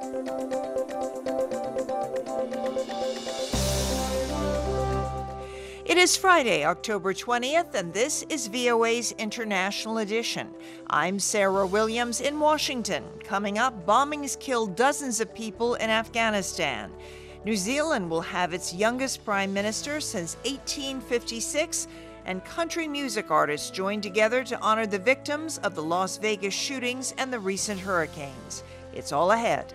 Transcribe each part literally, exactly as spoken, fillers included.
It is Friday, October twentieth, and this is V O A's International Edition. I'm Sarah Williams in Washington. Coming up, bombings killed dozens of people in Afghanistan. New Zealand will have its youngest prime minister since eighteen fifty-six, and country music artists join together to honor the victims of the Las Vegas shootings and the recent hurricanes. It's all ahead.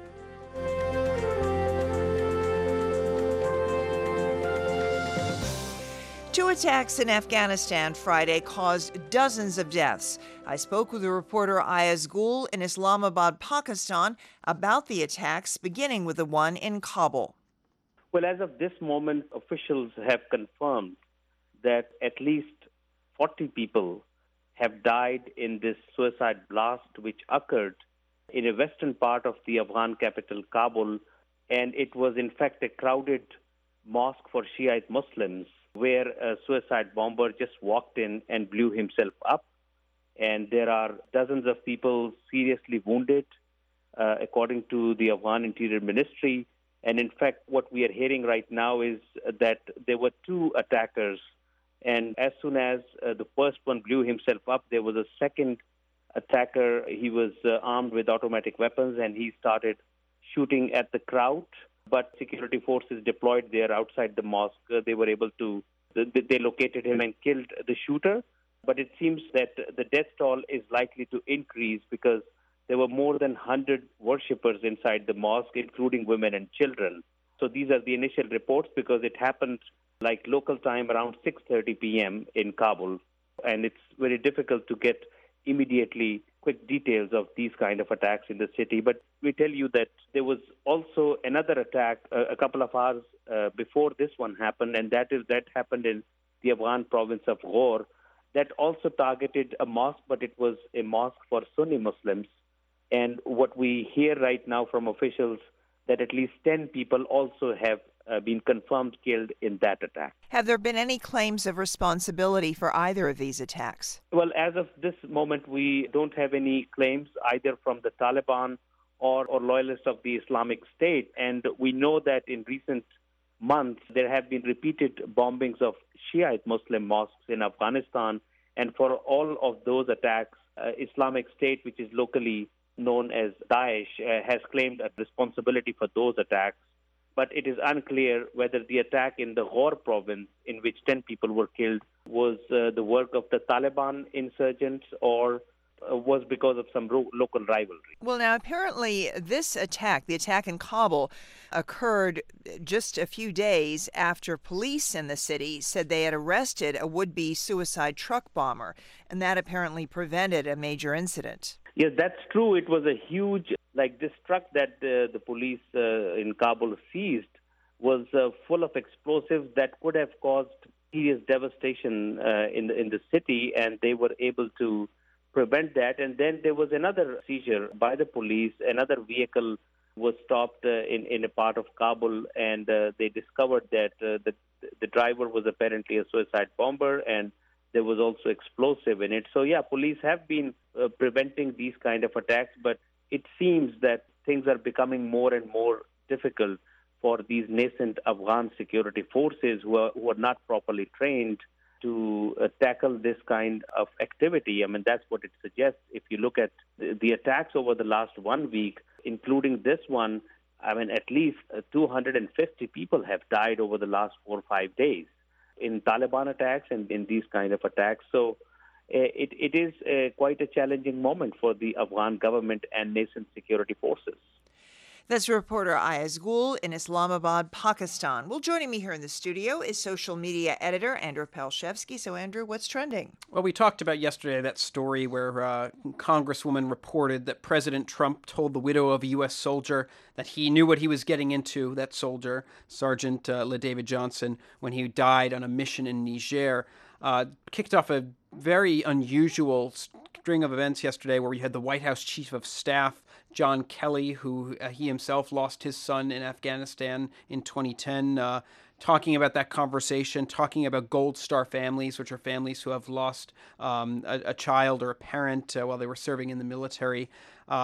Two attacks in Afghanistan Friday caused dozens of deaths. I spoke with the reporter Ayaz Gul in Islamabad, Pakistan, about the attacks, beginning with the one in Kabul. Well, as of this moment, officials have confirmed that at least forty people have died in this suicide blast, which occurred in a western part of the Afghan capital, Kabul. And it was, in fact, a crowded mosque for Shiite Muslims, where a suicide bomber just walked in and blew himself up. And there are dozens of people seriously wounded, uh, according to the Afghan Interior Ministry. And in fact, what we are hearing right now is that there were two attackers. And as soon as uh, the first one blew himself up, there was a second attacker. He was uh, armed with automatic weapons, and he started shooting at the crowd. But security forces deployed there outside the mosque. Uh, they were able to, they located him and killed the shooter. But it seems that the death toll is likely to increase because there were more than one hundred worshippers inside the mosque, including women and children. So these are the initial reports because it happened like local time around six thirty p.m. in Kabul. And it's very difficult to get immediately quick details of these kind of attacks in the city. But we tell you that there was also another attack uh, a couple of hours uh, before this one happened, and that is that happened in the Afghan province of Ghor. That also targeted a mosque, but it was a mosque for Sunni Muslims. And what we hear right now from officials that at least ten people also have uh, been confirmed killed in that attack. Have there been any claims of responsibility for either of these attacks? Well, as of this moment, we don't have any claims either from the Taliban or, or loyalists of the Islamic State. And we know that in recent months, there have been repeated bombings of Shiite Muslim mosques in Afghanistan. And for all of those attacks, uh, Islamic State, which is locally known as Daesh, uh, has claimed a responsibility for those attacks. But it is unclear whether the attack in the Ghor province, in which ten people were killed, was uh, the work of the Taliban insurgents or uh, was because of some ro- local rivalry. Well, now, apparently this attack, the attack in Kabul, occurred just a few days after police in the city said they had arrested a would-be suicide truck bomber, and that apparently prevented a major incident. Yes, that's true. It was a huge, like this truck that uh, the police uh, in Kabul seized was uh, full of explosives that could have caused serious devastation uh, in the in the city, and they were able to prevent that. And then there was another seizure by the police. Another vehicle was stopped uh, in in a part of Kabul, and uh, they discovered that uh, the the driver was apparently a suicide bomber, and there was also explosive in it. So, yeah, police have been uh, preventing these kind of attacks, but it seems that things are becoming more and more difficult for these nascent Afghan security forces who are, who are not properly trained to uh, tackle this kind of activity. I mean, that's what it suggests. If you look at the, the attacks over the last one week, including this one, I mean, at least uh, two hundred fifty people have died over the last four or five days in Taliban attacks and in these kind of attacks. So uh, it, it is uh, quite a challenging moment for the Afghan government and nascent security forces. That's reporter Ayaz Gul in Islamabad, Pakistan. Well, joining me here in the studio is social media editor Andrew Palshevsky. So, Andrew, what's trending? Well, we talked about yesterday that story where uh, Congresswoman reported that President Trump told the widow of a U S soldier that he knew what he was getting into, that soldier, Sergeant uh, LaDavid Johnson, when he died on a mission in Niger. Uh, kicked off a very unusual string of events yesterday where we had the White House Chief of Staff, John Kelly, who uh, he himself lost his son in Afghanistan in twenty ten, uh, talking about that conversation, talking about Gold Star families, which are families who have lost um, a, a child or a parent uh, while they were serving in the military. Um,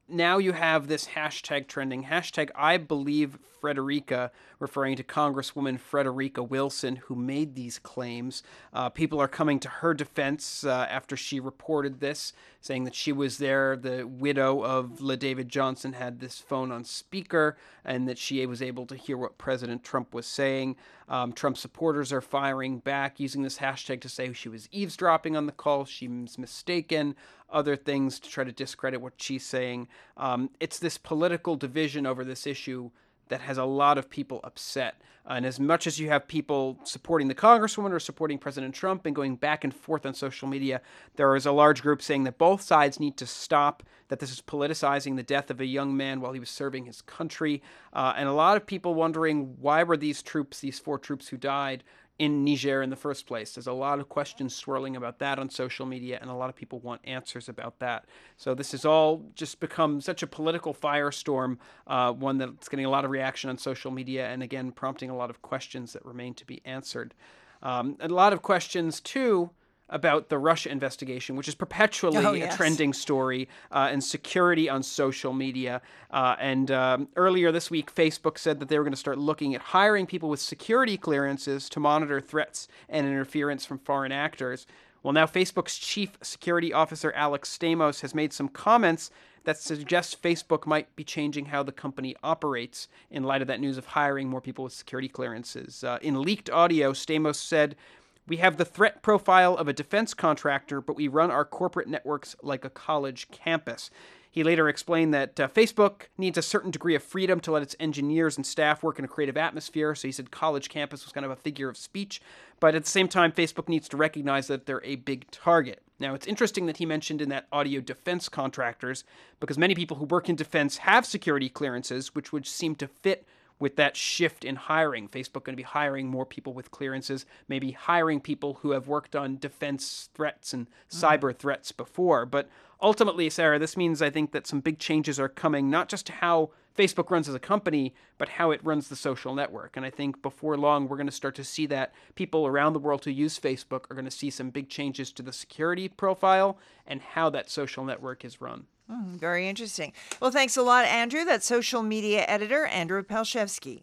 now you have this hashtag trending, hashtag I believe Frederica, referring to Congresswoman Frederica Wilson, who made these claims. Uh, people are coming to her defense uh, after she reported this, saying that she was there. The widow of LaDavid Johnson had this phone on speaker, and that she was able to hear what President Trump was saying. Um, Trump supporters are firing back, using this hashtag to say she was eavesdropping on the call, she was mistaken, other things to try to discredit what she's saying. Um, it's this political division over this issue that has a lot of people upset. Uh, and as much as you have people supporting the Congresswoman or supporting President Trump and going back and forth on social media, there is a large group saying that both sides need to stop, that this is politicizing the death of a young man while he was serving his country. Uh, and a lot of people wondering, why were these troops, these four troops who died, in Niger in the first place? There's a lot of questions swirling about that on social media, and a lot of people want answers about that. So this has all just become such a political firestorm, uh, one that's getting a lot of reaction on social media, and again, prompting a lot of questions that remain to be answered. Um, a lot of questions, too, about the Russia investigation, which is perpetually oh, yes. a trending story, uh, and security on social media. Uh, and um, earlier this week, Facebook said that they were going to start looking at hiring people with security clearances to monitor threats and interference from foreign actors. Well, now Facebook's chief security officer, Alex Stamos, has made some comments that suggests Facebook might be changing how the company operates in light of that news of hiring more people with security clearances. Uh, in leaked audio, Stamos said, "We have the threat profile of a defense contractor, but we run our corporate networks like a college campus." He later explained that uh, Facebook needs a certain degree of freedom to let its engineers and staff work in a creative atmosphere. So he said college campus was kind of a figure of speech. But at the same time, Facebook needs to recognize that they're a big target. Now, it's interesting that he mentioned in that audio defense contractors, because many people who work in defense have security clearances, which would seem to fit with that shift in hiring. Facebook going to be hiring more people with clearances, maybe hiring people who have worked on defense threats and cyber mm. threats before. But ultimately, Sarah, this means I think that some big changes are coming, not just to how Facebook runs as a company, but how it runs the social network. And I think before long, we're going to start to see that people around the world who use Facebook are going to see some big changes to the security profile and how that social network is run. Mm, very interesting. Well, thanks a lot, Andrew. That's social media editor Andrew Palczewski.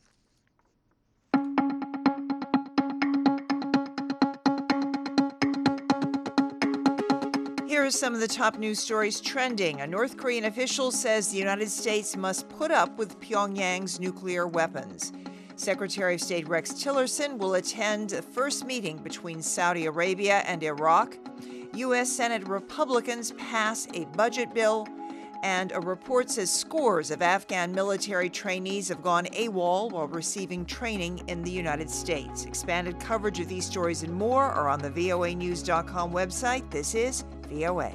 Here are some of the top news stories trending. A North Korean official says the United States must put up with Pyongyang's nuclear weapons. Secretary of State Rex Tillerson will attend the first meeting between Saudi Arabia and Iraq. U S Senate Republicans pass a budget bill, and a report says scores of Afghan military trainees have gone AWOL while receiving training in the United States. Expanded coverage of these stories and more are on the V O A news dot com website. This is V O A.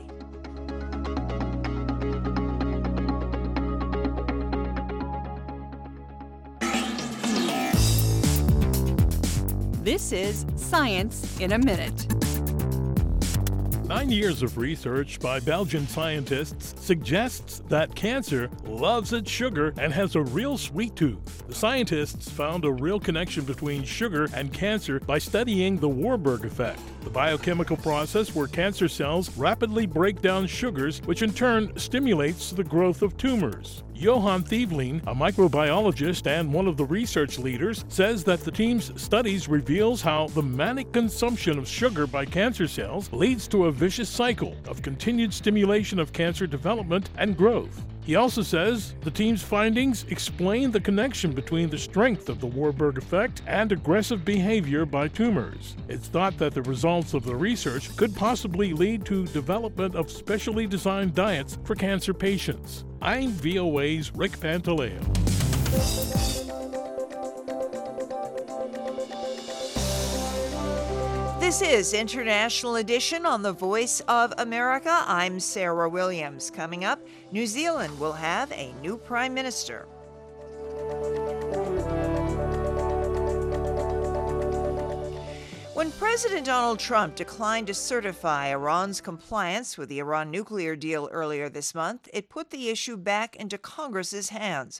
This is Science in a Minute. Nine years of research by Belgian scientists suggests that cancer loves its sugar and has a real sweet tooth. The scientists found a real connection between sugar and cancer by studying the Warburg effect, the biochemical process where cancer cells rapidly break down sugars, which in turn stimulates the growth of tumors. Johan Thievelin, a microbiologist and one of the research leaders, says that the team's studies reveals how the manic consumption of sugar by cancer cells leads to a vicious cycle of continued stimulation of cancer development and growth. He also says the team's findings explain the connection between the strength of the Warburg effect and aggressive behavior by tumors. It's thought that the results of the research could possibly lead to development of specially designed diets for cancer patients. I'm V O A's Rick Pantaleo. This is International Edition on the Voice of America. I'm Sarah Williams. Coming up, New Zealand will have a new prime minister. When President Donald Trump declined to certify Iran's compliance with the Iran nuclear deal earlier this month, it put the issue back into Congress's hands.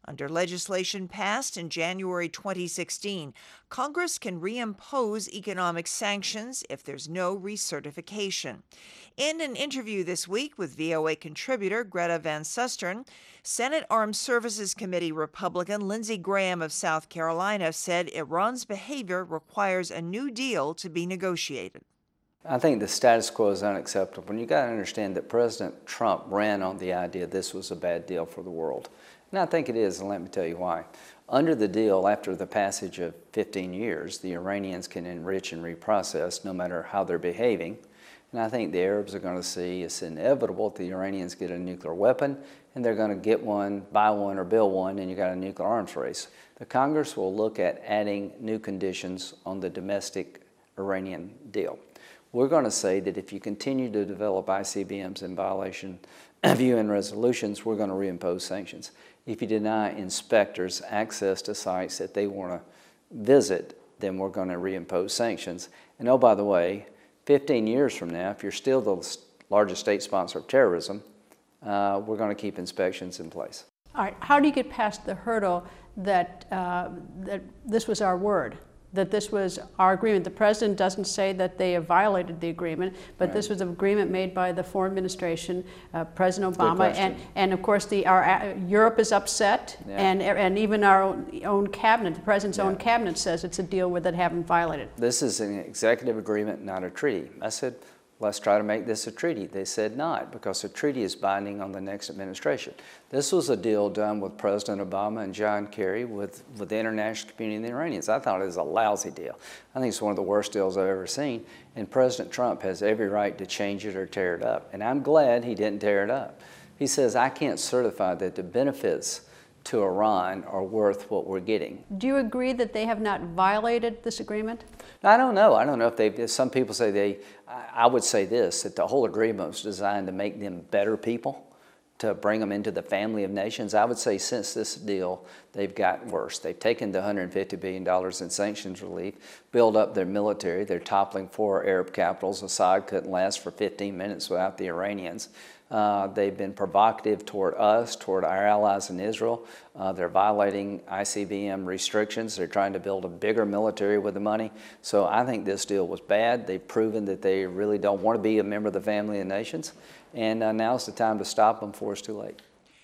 Under legislation passed in January twenty sixteen, Congress can reimpose economic sanctions if there's no recertification. In an interview this week with V O A contributor Greta Van Susteren, Senate Armed Services Committee Republican Lindsey Graham of South Carolina said Iran's behavior requires a new deal to be negotiated. I think the status quo is unacceptable. And you got to understand that President Trump ran on the idea this was a bad deal for the world. And I think it is, and let me tell you why. Under the deal, after the passage of fifteen years, the Iranians can enrich and reprocess no matter how they're behaving. And I think the Arabs are going to see it's inevitable that the Iranians get a nuclear weapon, and they're going to get one, buy one, or build one, and you got a nuclear arms race. The Congress will look at adding new conditions on the domestic Iranian deal. We're going to say that if you continue to develop I C B Ms in violation of U N resolutions, we're going to reimpose sanctions. If you deny inspectors access to sites that they want to visit, then we're going to reimpose sanctions. And oh, by the way, fifteen years from now, if you're still the largest state sponsor of terrorism, uh, we're going to keep inspections in place. All right. How do you get past the hurdle that uh, that this was our word, that this was our agreement? The president doesn't say that they have violated the agreement, but right. This was an agreement made by the foreign administration, uh, President Obama, and and of course the our uh, Europe is upset, yeah. and and even our own, own cabinet, the president's yeah. own cabinet says it's a deal where they haven't violated. This is an executive agreement, not a treaty. I said, let's try to make this a treaty. They said not, because a treaty is binding on the next administration. This was a deal done with President Obama and John Kerry with, with the international community and the Iranians. I thought it was a lousy deal. I think it's one of the worst deals I've ever seen. And President Trump has every right to change it or tear it up. And I'm glad he didn't tear it up. He says, I can't certify that the benefits to Iran are worth what we're getting. Do you agree that they have not violated this agreement? I don't know. I don't know if they, some people say they, I would say this, that the whole agreement was designed to make them better people, to bring them into the family of nations. I would say since this deal, they've gotten worse. They've taken the one hundred fifty billion dollars in sanctions relief, built up their military. They're toppling four Arab capitals. Assad couldn't last for fifteen minutes without the Iranians. Uh, they've been provocative toward us, toward our allies in Israel. Uh, they're violating I C B M restrictions. They're trying to build a bigger military with the money. So I think this deal was bad. They've proven that they really don't want to be a member of the family of nations. And uh, now's the time to stop them before it's too late.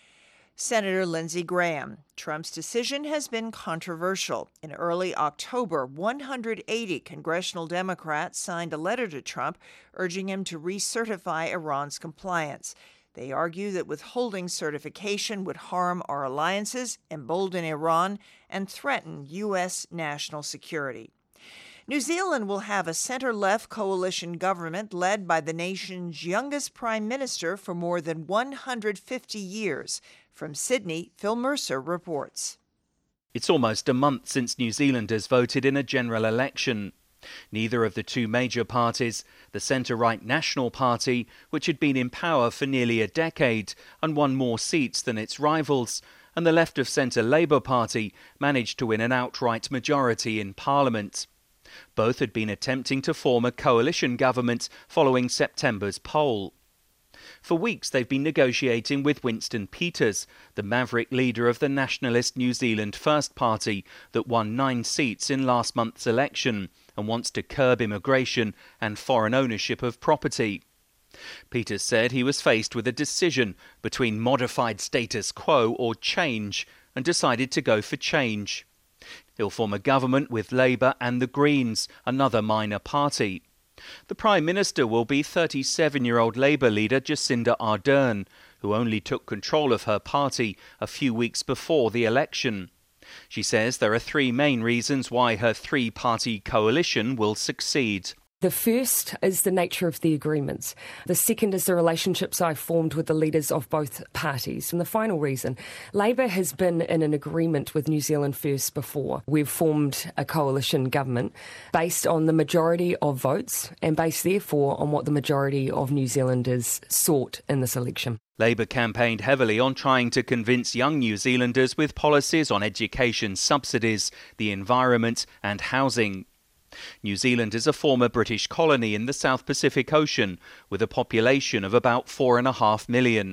Senator Lindsey Graham. Trump's decision has been controversial. In early October, one hundred eighty congressional Democrats signed a letter to Trump urging him to recertify Iran's compliance. They argue that withholding certification would harm our alliances, embolden Iran, and threaten U S national security. New Zealand will have a center-left coalition government led by the nation's youngest prime minister for more than one hundred fifty years. From Sydney, Phil Mercer reports. It's almost a month since New Zealanders voted in a general election. Neither of the two major parties, the centre-right National Party, which had been in power for nearly a decade and won more seats than its rivals, and the left-of-centre Labour Party, managed to win an outright majority in Parliament. Both had been attempting to form a coalition government following September's poll. For weeks they've been negotiating with Winston Peters, the maverick leader of the nationalist New Zealand First Party that won nine seats in last month's election and wants to curb immigration and foreign ownership of property. Peters said he was faced with a decision between modified status quo or change and decided to go for change. He'll form a government with Labour and the Greens, another minor party. The Prime Minister will be thirty-seven-year-old Labour leader Jacinda Ardern, who only took control of her party a few weeks before the election. She says there are three main reasons why her three-party coalition will succeed. The first is the nature of the agreements. The second is the relationships I've formed with the leaders of both parties. And the final reason, Labour has been in an agreement with New Zealand First before. We've formed a coalition government based on the majority of votes and based therefore on what the majority of New Zealanders sought in this election. Labour campaigned heavily on trying to convince young New Zealanders with policies on education subsidies, the environment and housing. New Zealand is a former British colony in the South Pacific Ocean with a population of about four and a half million.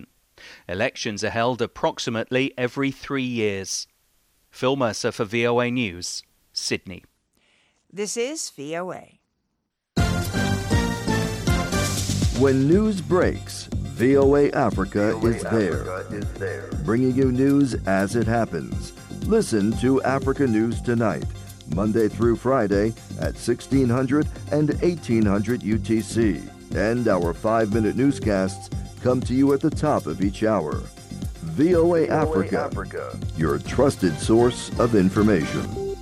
Elections are held approximately every three years. Phil Mercer for V O A News, Sydney. This is V O A. When news breaks, V O A Africa, V O A is, Africa there, is there, bringing you news as it happens. Listen to Africa News Tonight, Monday through Friday at sixteen hundred and eighteen hundred U T C. And our five-minute newscasts come to you at the top of each hour. V O A, V O A Africa, Africa, your trusted source of information.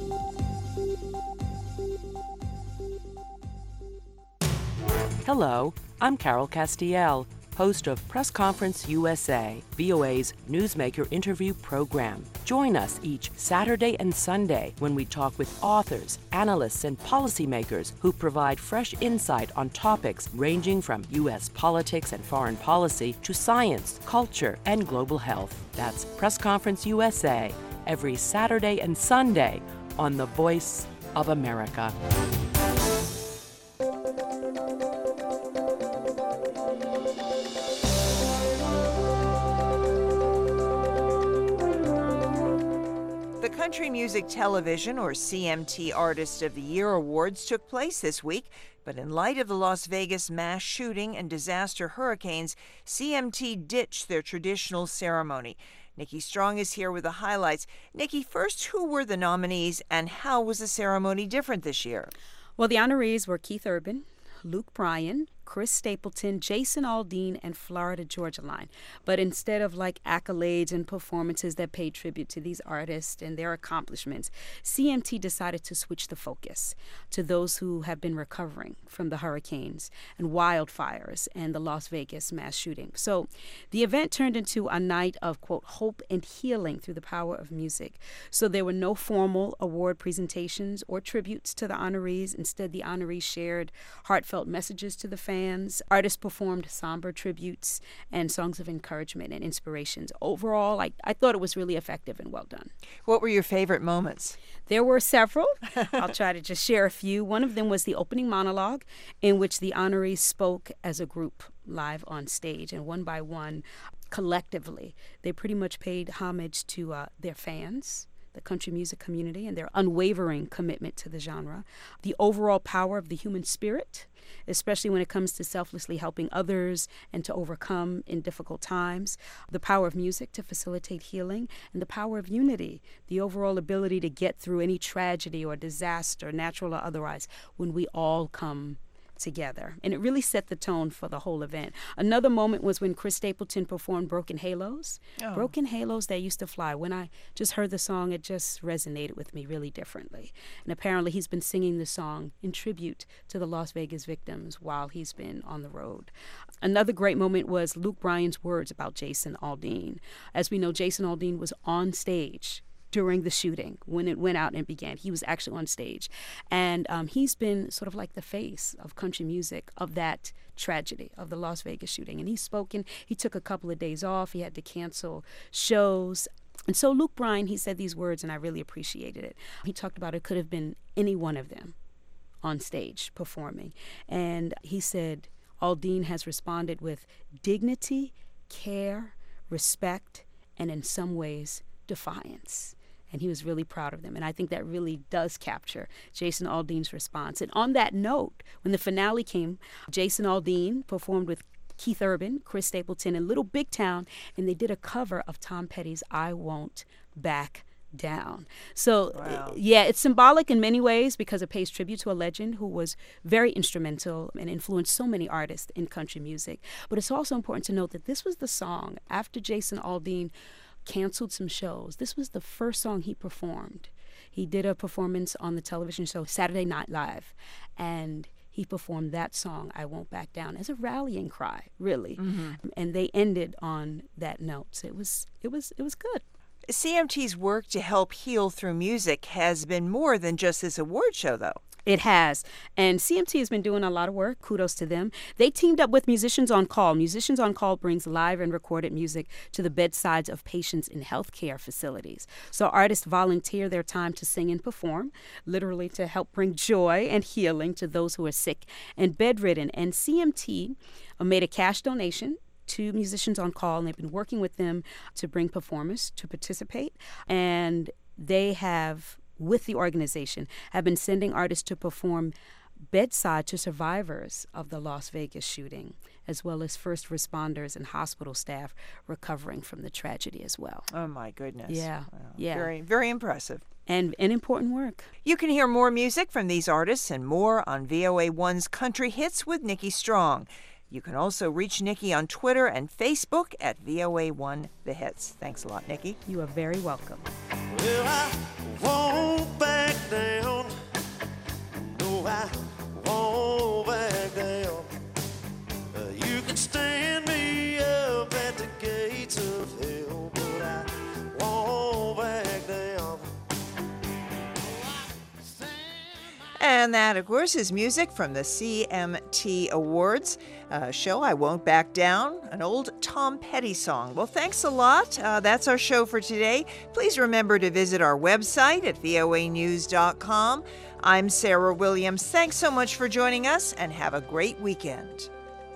Hello, I'm Carol Castiel, host of Press Conference U S A, V O A's Newsmaker interview program. Join us each Saturday and Sunday when we talk with authors, analysts, and policymakers who provide fresh insight on topics ranging from U S politics and foreign policy to science, culture, and global health. That's Press Conference U S A, every Saturday and Sunday on The Voice of America. The Country Music Television, or C M T Artist of the Year Awards, took place this week, but in light of the Las Vegas mass shooting and disaster hurricanes, C M T ditched their traditional ceremony. Nikki Strong is here with the highlights. Nikki, first, who were the nominees and how was the ceremony different this year? Well, the honorees were Keith Urban, Luke Bryan, Chris Stapleton, Jason Aldean, and Florida Georgia Line. But instead of like accolades and performances that paid tribute to these artists and their accomplishments, C M T decided to switch the focus to those who have been recovering from the hurricanes and wildfires and the Las Vegas mass shooting. So the event turned into a night of, quote, hope and healing through the power of music. So there were no formal award presentations or tributes to the honorees. Instead, the honorees shared heartfelt messages to the fans. Artists performed somber tributes and songs of encouragement and inspirations. Overall, I, I thought it was really effective and well done. What were your favorite moments? There were several. I'll try to just share a few. One of them was the opening monologue in which the honorees spoke as a group live on stage, and one by one, collectively, they pretty much paid homage to uh, their fans, the country music community, and their unwavering commitment to the genre, the overall power of the human spirit, especially when it comes to selflessly helping others and to overcome in difficult times, the power of music to facilitate healing, and the power of unity, the overall ability to get through any tragedy or disaster, natural or otherwise, when we all come together. And it really set the tone for the whole event. Another moment was when Chris Stapleton performed Broken Halos. Oh. Broken Halos That Used to Fly. When I just heard the song, it just resonated with me really differently. And apparently he's been singing the song in tribute to the Las Vegas victims while he's been on the road. Another great moment was Luke Bryan's words about Jason Aldean. As we know, Jason Aldean was on stage during the shooting, when it went out and began. He was actually on stage. And um, he's been sort of like the face of country music of that tragedy, of the Las Vegas shooting. And he's spoken. He took a couple of days off. He had to cancel shows. And so Luke Bryan, he said these words, and I really appreciated it. He talked about it could have been any one of them on stage performing. And he said, Aldean has responded with dignity, care, respect, and in some ways, defiance. And he was really proud of them. And I think that really does capture Jason Aldean's response. And on that note, when the finale came, Jason Aldean performed with Keith Urban, Chris Stapleton, and Little Big Town, and they did a cover of Tom Petty's I Won't Back Down. So, wow. yeah, it's symbolic in many ways because it pays tribute to a legend who was very instrumental and influenced so many artists in country music. But it's also important to note that this was the song after Jason Aldean canceled some shows. This was the first song he performed. He did a performance on the television show Saturday Night Live, and he performed that song, I Won't Back Down, as a rallying cry, really. Mm-hmm. And they ended on that note. So it was, it was, it was good. C M T's work to help heal through music has been more than just this award show, though. It has. And C M T has been doing a lot of work. Kudos to them. They teamed up with Musicians on Call. Musicians on Call brings live and recorded music to the bedsides of patients in healthcare facilities. So artists volunteer their time to sing and perform, literally to help bring joy and healing to those who are sick and bedridden. And C M T made a cash donation two musicians on call, and they've been working with them to bring performers to participate. And they have, with the organization, have been sending artists to perform bedside to survivors of the Las Vegas shooting, as well as first responders and hospital staff recovering from the tragedy as well. Oh, my goodness. Yeah, Wow. yeah. Very, very impressive. And, and important work. You can hear more music from these artists and more on V O A one's Country Hits with Nikki Strong. You can also reach Nikki on Twitter and Facebook at V O A one The Hits. Thanks a lot, Nikki. You are very welcome. Well, I won't back down. No, I won't back down. Uh, you can stand me up at the gates of hell, but I won't back down. And that, of course, is music from the C M T Awards uh, show, I Won't Back Down, an old Tom Petty song. Well, thanks a lot. Uh, that's our show for today. Please remember to visit our website at V O A news dot com. I'm Sarah Williams. Thanks so much for joining us, and have a great weekend.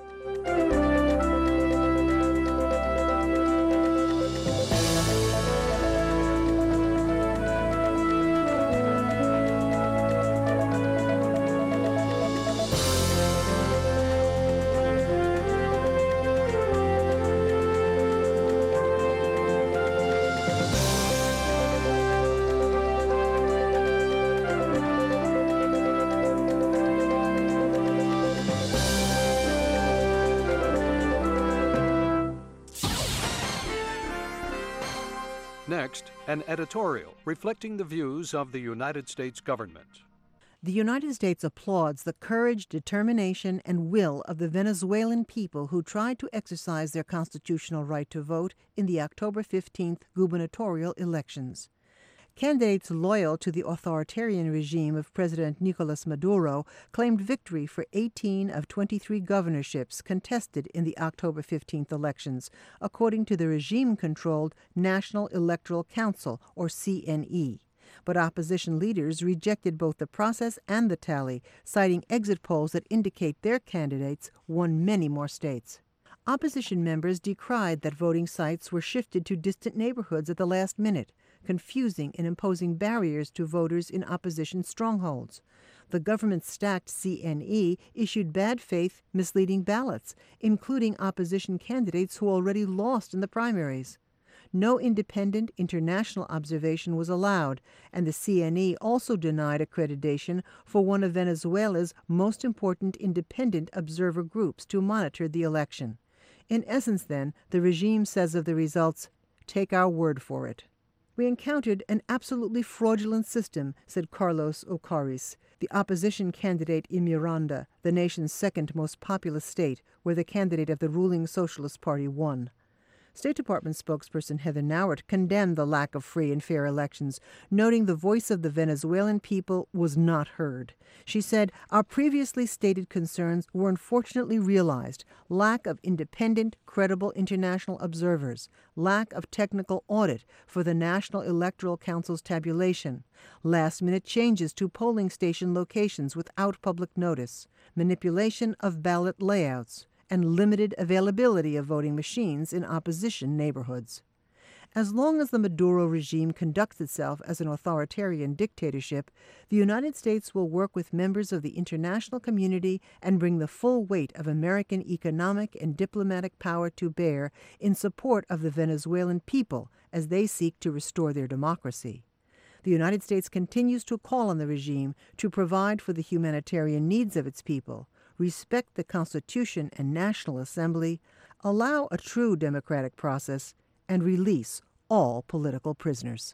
Next, an editorial reflecting the views of the United States government. The United States applauds the courage, determination, and will of the Venezuelan people who tried to exercise their constitutional right to vote in the October fifteenth gubernatorial elections. Candidates loyal to the authoritarian regime of President Nicolas Maduro claimed victory for eighteen of twenty-three governorships contested in the October fifteenth elections, according to the regime-controlled National Electoral Council, or C N E. But opposition leaders rejected both the process and the tally, citing exit polls that indicate their candidates won many more states. Opposition members decried that voting sites were shifted to distant neighborhoods at the last minute, confusing and imposing barriers to voters in opposition strongholds. The government-stacked C N E issued bad faith, misleading ballots, including opposition candidates who already lost in the primaries. No independent international observation was allowed, and the C N E also denied accreditation for one of Venezuela's most important independent observer groups to monitor the election. In essence, then, the regime says of the results, "Take our word for it." We encountered an absolutely fraudulent system, said Carlos Ocaris, the opposition candidate in Miranda, the nation's second most populous state, where the candidate of the ruling Socialist Party won. State Department spokesperson Heather Nauert condemned the lack of free and fair elections, noting the voice of the Venezuelan people was not heard. She said, "Our previously stated concerns were unfortunately realized: lack of independent, credible international observers, lack of technical audit for the National Electoral Council's tabulation, last-minute changes to polling station locations without public notice, manipulation of ballot layouts, and limited availability of voting machines in opposition neighborhoods." As long as the Maduro regime conducts itself as an authoritarian dictatorship, the United States will work with members of the international community and bring the full weight of American economic and diplomatic power to bear in support of the Venezuelan people as they seek to restore their democracy. The United States continues to call on the regime to provide for the humanitarian needs of its people, respect the Constitution and National Assembly, allow a true democratic process, and release all political prisoners.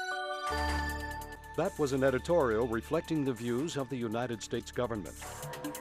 That was an editorial reflecting the views of the United States government.